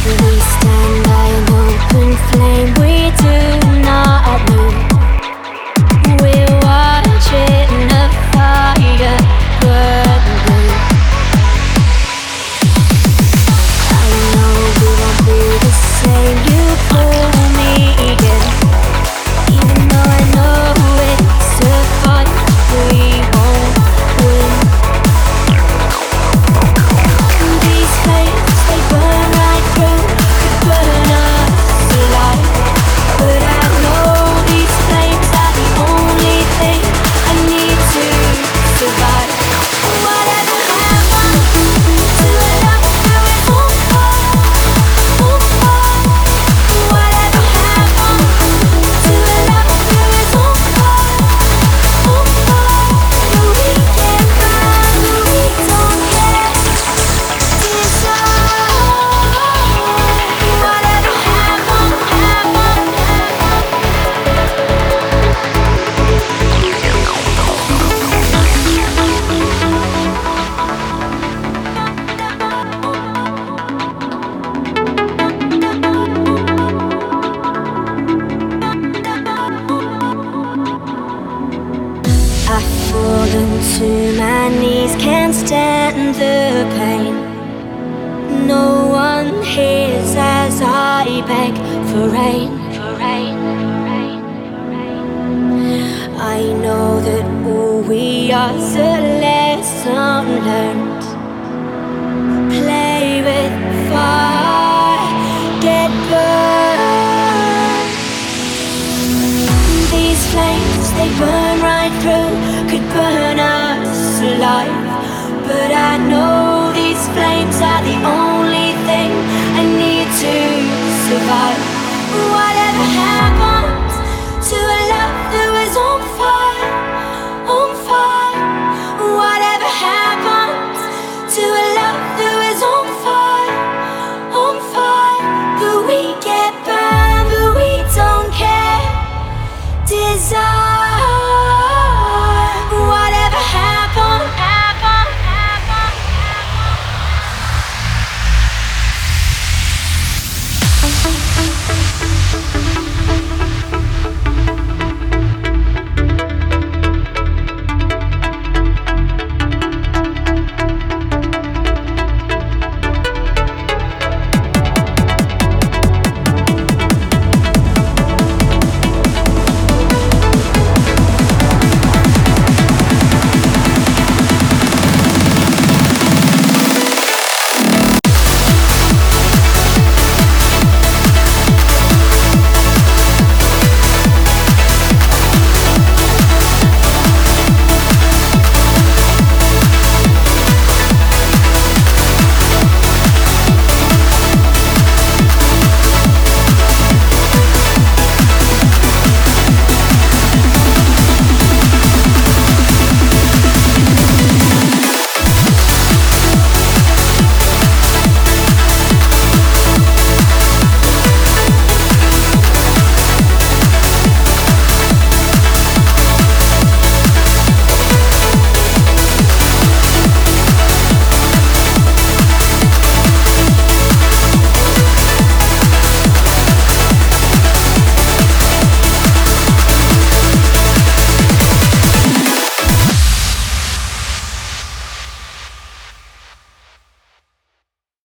We stand by an open flame, we do not move. We're watching the fire burn blue. I know we won't be the same. You pull me in, even though I know it's a fight we won't win. These flames, they burn right through, could burn us alive. But I know these flames are the only thing I need to survive. Whatever happens to a love through it won't fall, won't fall. Whatever happens to a love through it won't fall, won't fall. No, we can't run, we don't care. Whatever happens, I've fallen to my knees, can't stand the pain. No one hears as I beg for rain, for rain, for rain, for rain. I know that all we are is a lesson learned. Play with fire, get burned. These flames, they burn right through, could burn us alive. But I know these flames are the only